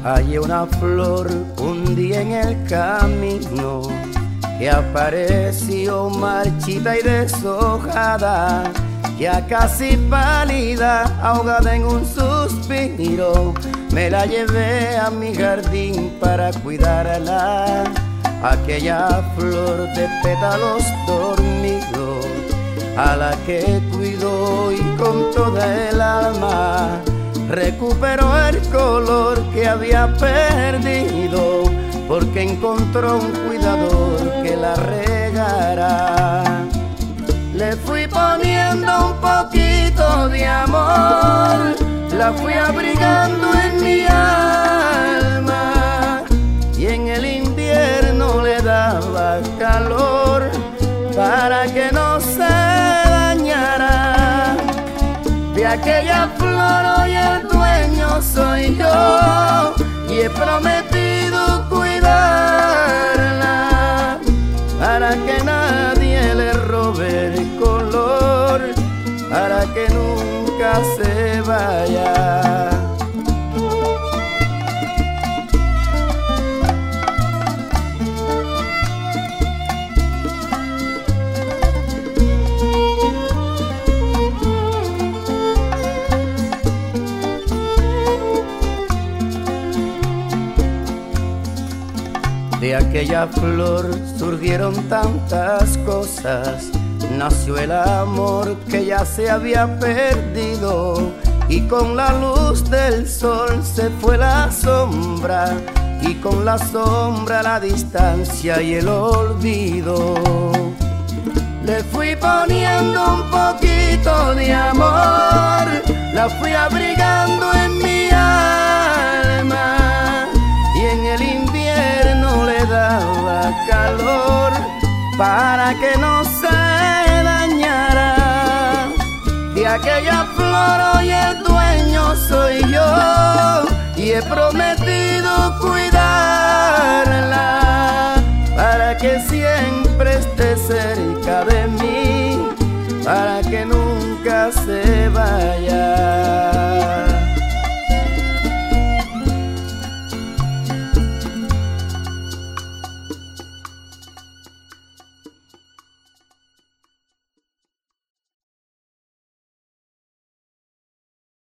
Hallé una flor un día en el camino que apareció marchita y deshojada, ya casi pálida, ahogada en un suspiro. Me la llevé a mi jardín para cuidarla, aquella flor de pétalos dormidos, a la que cuidó y con toda el alma recuperó el color que había perdido, porque encontró un cuidador que la regara. Le fui poniendo un poquito de amor, la fui abrigando en mi alma, y en el invierno le daba calor para que no se dañara. De aquella flor hoy el dueño soy yo, y he prometido cuidarla para que nadie le robe el color, para que nunca se vaya. De aquella flor surgieron tantas cosas, nació el amor que ya se había perdido, y con la luz del sol se fue la sombra, y con la sombra la distancia y el olvido. Le fui poniendo un poquito de amor, la fui abrigando en mi alma, y en el invierno le daba calor para que no se dañara. De aquella flor hoy el dueño soy yo, y he prometido cuidar